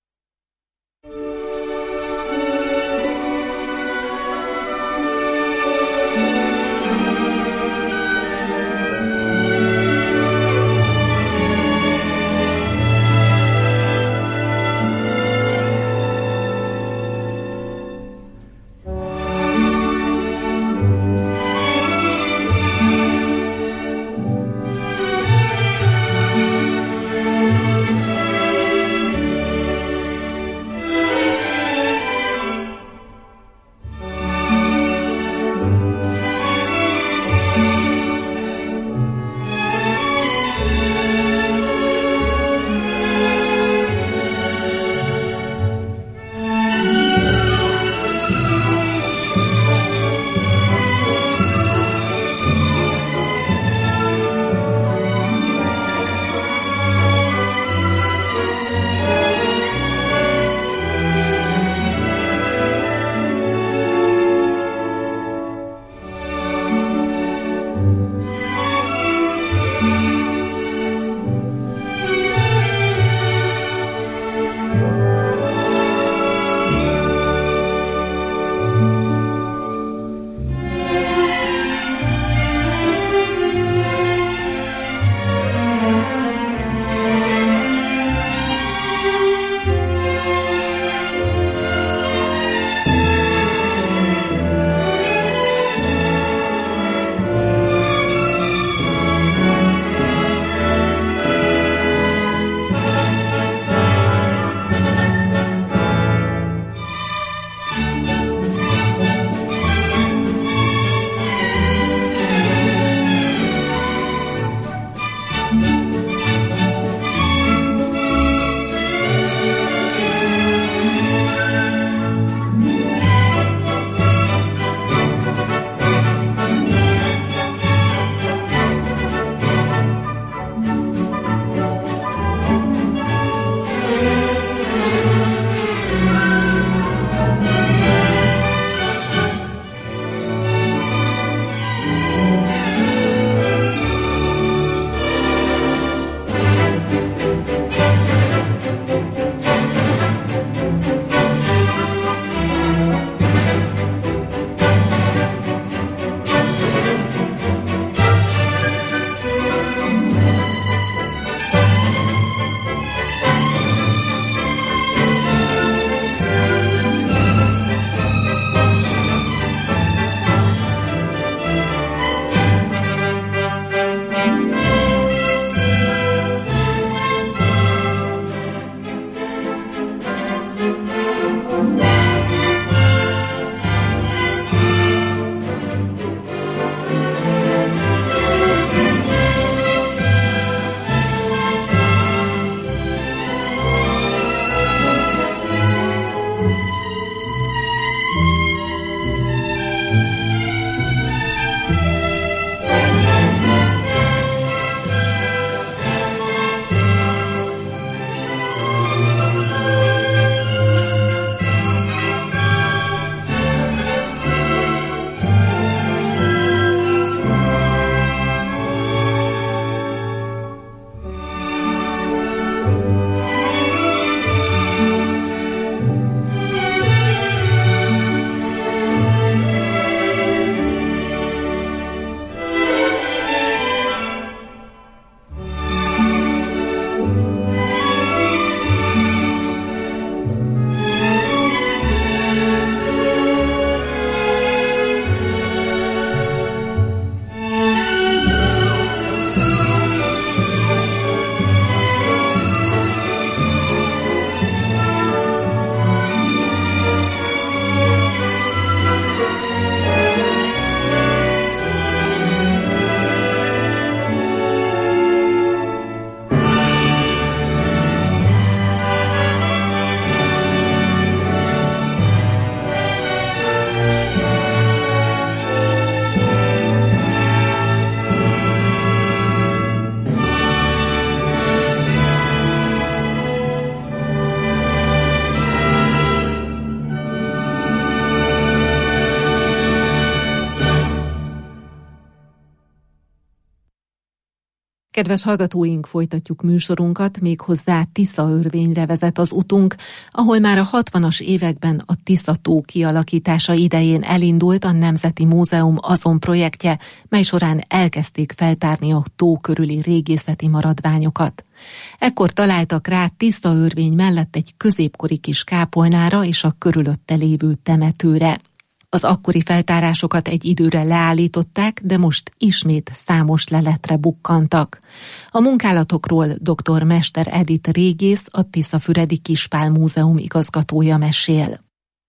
Kedves hallgatóink, folytatjuk műsorunkat, méghozzá Tiszaörvényre vezet az utunk, ahol már a 60-as években a Tisza-tó kialakítása idején elindult a Nemzeti Múzeum azon projektje, mely során elkezdték feltárni a tó körüli régészeti maradványokat. Ekkor találtak rá Tiszaörvény mellett egy középkori kis kápolnára és a körülötte lévő temetőre. Az akkori feltárásokat egy időre leállították, de most ismét számos leletre bukkantak. A munkálatokról dr. Mester Edith régész, a Tiszafüredi Kispál Múzeum igazgatója mesél.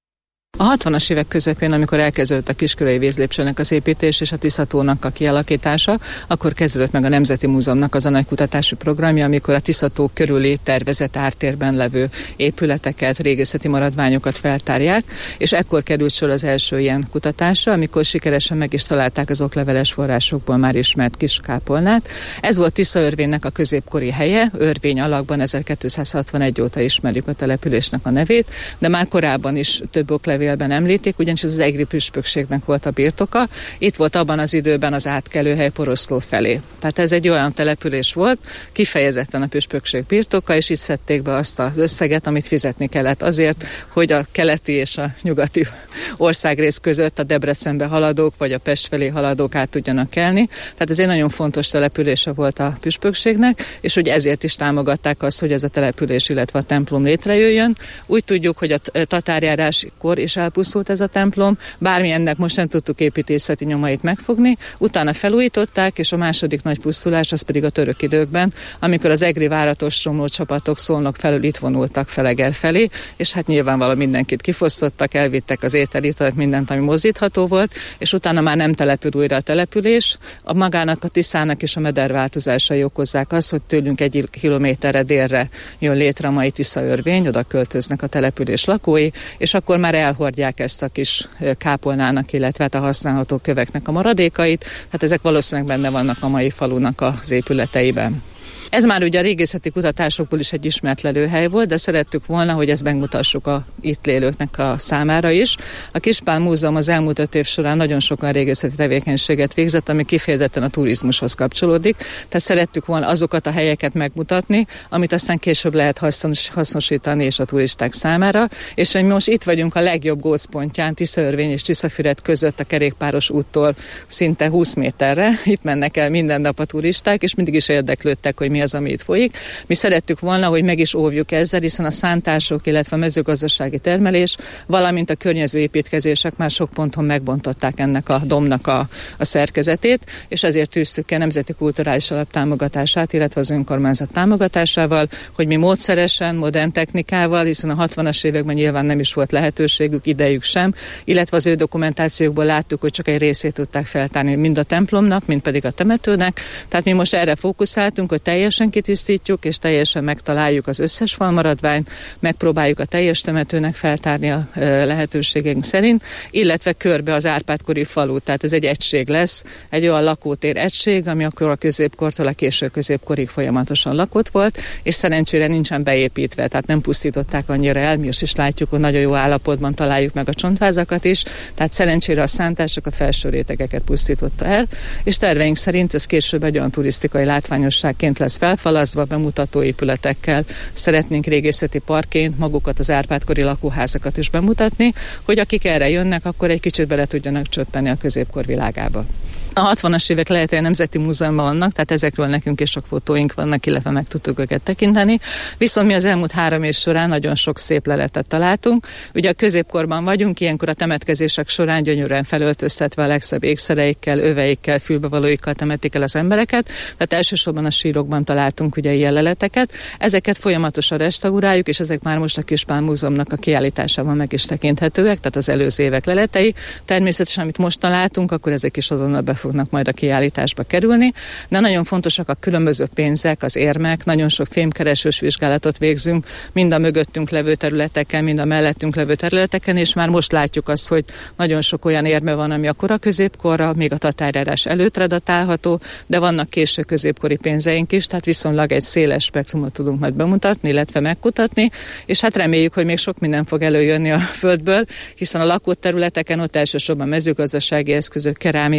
A 60-as évek közepén, amikor elkezdődött a Kisköröi vízlépcsőnek az építés és a Tisza-tónak a kialakítása, akkor kezdődött meg a Nemzeti Múzeumnak az a nagy kutatási programja, amikor a Tisza-tó körüli tervezett ártérben levő épületeket, régészeti maradványokat feltárják, és ekkor került sor az első ilyen kutatásra, amikor sikeresen meg is találták az okleveles forrásokból már ismert kis kápolnát. Ez volt Tiszaörvénynek a középkori helye, örvény alakban 1261 óta ismerjük a településnek a nevét, de már korábban is több oklevélben említik, ugyanis ez az egri püspökségnek volt a birtoka. Itt volt abban az időben az átkelőhely Poroszló felé. Tehát ez egy olyan település volt, kifejezetten a püspökség birtoka, és itt szedték be azt az összeget, amit fizetni kellett azért, hogy a keleti és a nyugati országrész között a Debrecenbe haladók, vagy a Pest felé haladók át tudjanak kelni. Tehát ez egy nagyon fontos települése volt a püspökségnek, és hogy ezért is támogatták azt, hogy ez a település, illetve a templom létrejöjjön. Úgy tudjuk, hogy a tatárjáráskor is elpusztult ez a templom, bármilyennek most nem tudtuk építészeti nyomait megfogni, utána felújították, és a második nagy pusztulás az pedig a török időkben, amikor az egri váratosromló csapatok Szolnok felől itt vonultak Feleger felé, és hát nyilvánvalóan mindenkit kifosztottak, elvittek az ételitat, mindent, ami mozdítható volt, és utána már nem települ újra a település. A magának, a Tiszának és a meder változásai okozzák azt, hogy tőlünk 1 kilométerre délre jön létre a mai Tiszaörvény, oda költöznek a település lakói, és akkor már elhordják ezt a kis kápolnának, illetve a használható köveknek a maradékait, hát ezek valószínűleg benne vannak a mai falunak az épületeiben. Ez már ugye a régészeti kutatásokból is egy ismert lelőhely volt, de szerettük volna, hogy ezt megmutassuk a itt élőknek a számára is. A Kispál Múzeum az elmúlt 5 év során nagyon sokan régészeti tevékenységet végzett, ami kifejezetten a turizmushoz kapcsolódik. Tehát szerettük volna azokat a helyeket megmutatni, amit aztán később lehet hasznosítani és a turisták számára. És hogy most itt vagyunk a legjobb gócpontján, Tiszaörvény és Tiszafüred között a kerékpáros úttól szinte 20 méterre. Itt mennek el minden nap a turisták, és mindig is érdeklődtek, hogy mi az, ami itt folyik. Mi szerettük volna, hogy meg is óvjuk ezzel, hiszen a szántások, illetve a mezőgazdasági termelés, valamint a környező építkezések már sok ponton megbontották ennek a dombnak a szerkezetét, és ezért tűztük ki a Nemzeti Kulturális Alap támogatását, illetve az önkormányzat támogatásával, hogy mi módszeresen, modern technikával, hiszen a 60-as években nyilván nem is volt lehetőségük, idejük sem, illetve az ő dokumentációkból láttuk, hogy csak egy részét tudták feltárni mind a templomnak, mind pedig a temetőnek. Tehát mi most erre fókuszáltunk, hogy teljesen kitisztítjuk, és teljesen megtaláljuk az összes falmaradványt, megpróbáljuk a teljes temetőnek feltárni a lehetőségeink szerint, illetve körbe az Árpád-kori falu, tehát ez egy egység lesz, egy olyan lakótér egység, ami akkor a középkortól a késő középkorig folyamatosan lakott volt, és szerencsére nincsen beépítve, tehát nem pusztították annyira el, mi is látjuk, hogy nagyon jó állapotban találjuk meg a csontvázakat is, tehát szerencsére a szántások a felső rétegeket pusztította el, és terveink szerint ez később egy olyan turisztikai látványosságként lesz felfalazva, bemutató épületekkel. Szeretnénk régészeti parkként magukat az Árpád-kori lakóházakat is bemutatni, hogy akik erre jönnek, akkor egy kicsit bele tudjanak csöppenni a középkor világába. A 60-as évek lehetően Nemzeti Múzeumban vannak, tehát ezekről nekünk is sok fotóink vannak, illetve meg tudtuk őket tekinteni. Viszont mi az elmúlt 3 év során nagyon sok szép leletet találtunk. Ugye a középkorban vagyunk, ilyenkor a temetkezések során gyönyörűen felöltöztetve a legszebb ékszereikkel, öveikkel, fülbevalóikkal temetik el az embereket. Tehát elsősorban a sírokban találtunk ugye ilyen leleteket. Ezeket folyamatosan restauráljuk, és ezek már most a Kispál Múzeumnak a kiállításában meg is tekinthetőek, tehát az előző évek leletei. Természetesen, amit most találtunk, akkor ezek is azonnal be fognak majd a kiállításba kerülni, de nagyon fontosak a különböző pénzek, az érmek, nagyon sok fémkeresős vizsgálatot végzünk, mind a mögöttünk levő területeken, mind a mellettünk levő területeken, és már most látjuk azt, hogy nagyon sok olyan érme van, ami a kora középkorra, még a tatárjárás előttre datálható, de vannak késő középkori pénzeink is, tehát viszonylag egy széles spektrumot tudunk majd bemutatni, illetve megkutatni, és hát reméljük, hogy még sok minden fog előjönni a földből, hiszen a lakott területeken ott elsősorban mezőgazdasági eszközök, kerámia tárgyak,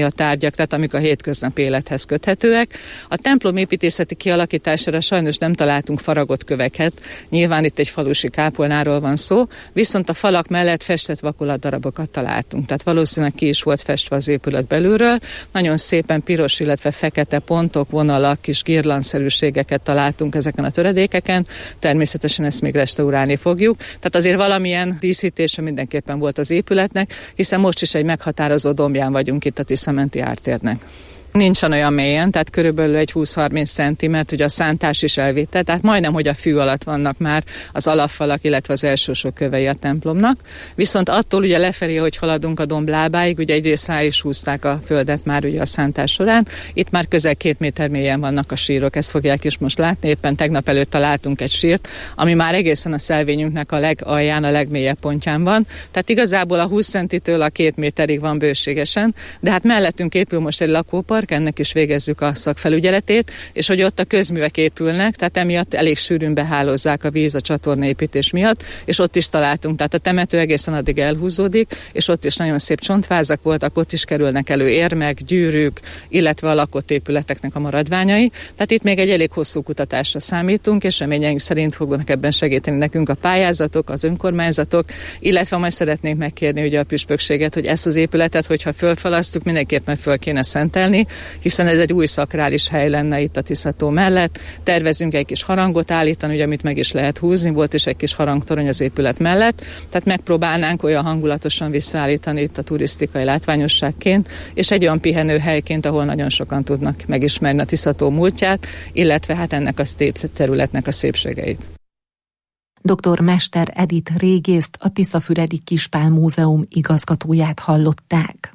tárgyak, tehát amik a hétköznapi élethez köthetőek. A templom építészeti kialakítására sajnos nem találtunk faragott köveket, nyilván itt egy falusi kápolnáról van szó, viszont a falak mellett festett vakolatdarabokat találtunk, tehát valószínűleg ki is volt festve az épület belülről. Nagyon szépen piros, illetve fekete pontok, vonalak, kis girlandszerűségeket találtunk ezeken a töredékeken, természetesen ezt még restaurálni fogjuk. Tehát azért valamilyen díszítése mindenképpen volt az épületnek, hiszen most is egy meghatározó dombján vagyunk itt a Tisza-menti ártérnek. Nincsen olyan mélyen, tehát körülbelül egy 20-30 centi, mert ugye a szántás is elvitte, tehát majdnem, hogy a fű alatt vannak már az alapfalak, illetve az elsősor kövei a templomnak. Viszont attól ugye lefelé, hogy haladunk a domb lábáig, ugye egyrészt rá is húzták a földet már ugye a szántás során. Itt már közel 2 méter mélyen vannak a sírok, ezt fogják is most látni. Éppen tegnap előtt találtunk egy sírt, ami már egészen a szelvényünknek a legalján, a legmélyebb pontján van. Tehát igazából a 20 centitől a 2 méterig van bőségesen, de hát mellettünk épül most egy lakópark, ennek is végezzük a szakfelügyeletét, és hogy ott a közművek épülnek, tehát emiatt elég sűrűn behálózzák a víz a csatornaépítés miatt, és ott is találtunk, tehát a temető egészen addig elhúzódik, és ott is nagyon szép csontvázak voltak, ott is kerülnek elő érmek, gyűrűk, illetve a lakott épületeknek a maradványai. Tehát itt még egy elég hosszú kutatásra számítunk, és reményeink szerint fognak ebben segíteni nekünk a pályázatok, az önkormányzatok, illetve majd szeretnénk megkérni ugye a püspökséget, hogy ezt az épületet, hogyha fölfalasztjuk, mindenképpen föl kéne szentelni, hiszen ez egy új szakrális hely lenne itt a Tisza-tó mellett. Tervezünk egy kis harangot állítani, ugye, amit meg is lehet húzni, volt is egy kis harangtorony az épület mellett, tehát megpróbálnánk olyan hangulatosan visszaállítani itt a turisztikai látványosságként, és egy olyan pihenőhelyként, ahol nagyon sokan tudnak megismerni a Tisza-tó múltját, illetve hát ennek a területnek a szépségeit. Dr. Mester Edith régészt, a Tiszafüredi Kispál Múzeum igazgatóját hallották.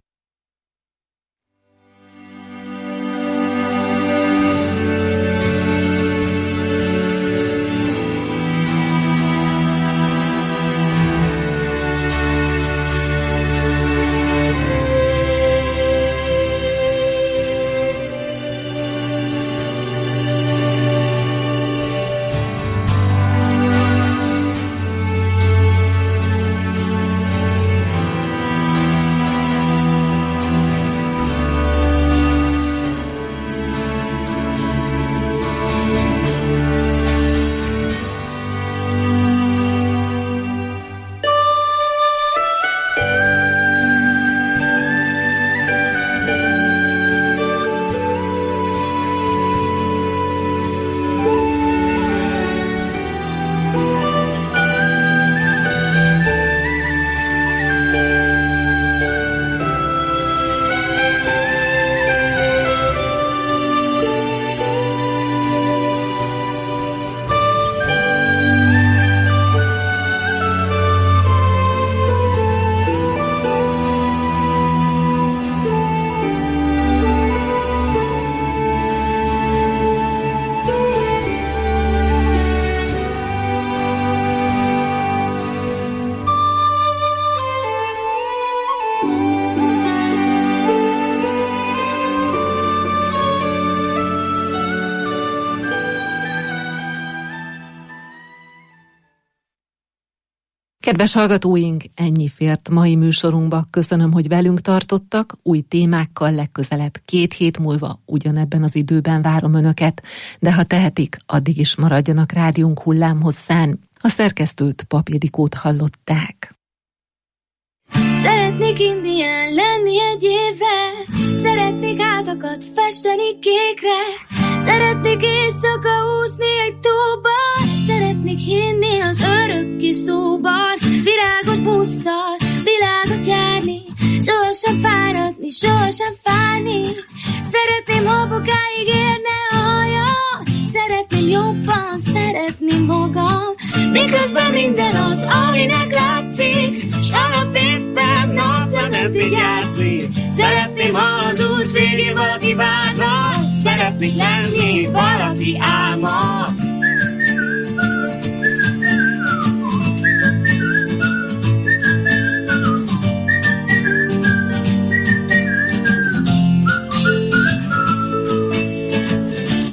Kedves hallgatóink, ennyi fért mai műsorunkba. Köszönöm, hogy velünk tartottak. Új témákkal legközelebb 2 hét múlva ugyanebben az időben várom Önöket, de ha tehetik, addig is maradjanak rádiónk hullámhosszán. A szerkesztőt, Pap Ildikót hallották. Szeretnék indián lenni egy évre, szeretnék házakat festeni kékre, szeretnék éjszaka úszni egy tóban, szeretnék hinni az örökké szóban, virágos busszal, világot járni, sohasem fáradni, sohasem fájni. Szeretném, ha bokáig érne a hajam, szeretném jobban szeretni magam, miközben minden az, aminek látszik, s a nap éppen naplementig játszik. Szeretném, ha az út végén valaki várna, szeretnék lenni valaki álma.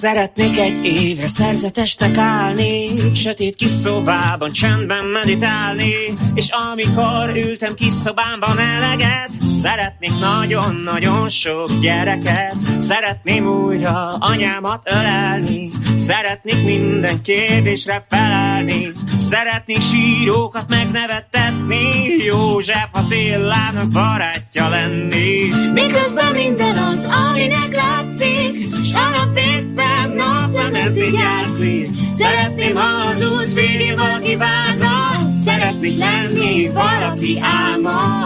Szeretnék egy évre szerzetesnek állni, sötét kis szobában csendben meditálni, és amikor ültem kis szobámban eleget, szeretnék nagyon-nagyon sok gyereket. Szeretném újra anyámat ölelni, szeretnék minden kérdésre felelni, szeretnék sírókat megnevettetni, József Attilának barátja lenni. Miközben minden az, aminek látszik, s a nap éppen naplementig játszik. Szeretném, ha az út végén valaki várna, szeretnék lenni valaki álma.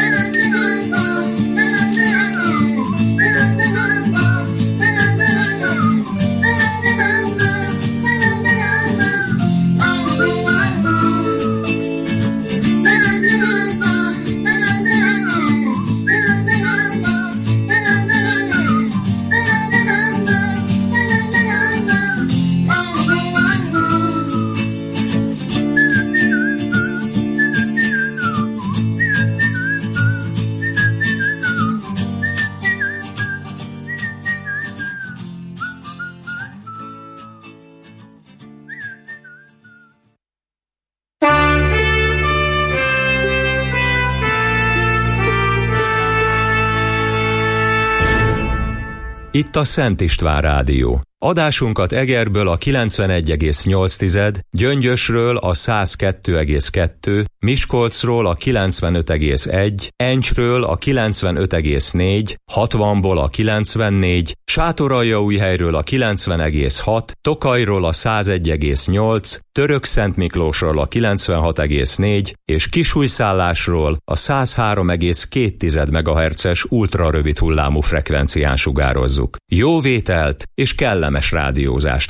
Itt a Szent István Rádió. Adásunkat Egerből a 91,8, Gyöngyösről a 102,2, Miskolcról a 95,1, Encsről a 95,4, 60-ból a 94, Sátoraljaújhelyről a 90,6, Tokajról a 101,8, Törökszentmiklósról a 96,4 és Kisújszállásról a 103,2 MHz-es ultrarövid hullámú frekvencián sugározzuk. Jó vételt és kellemes rádiózást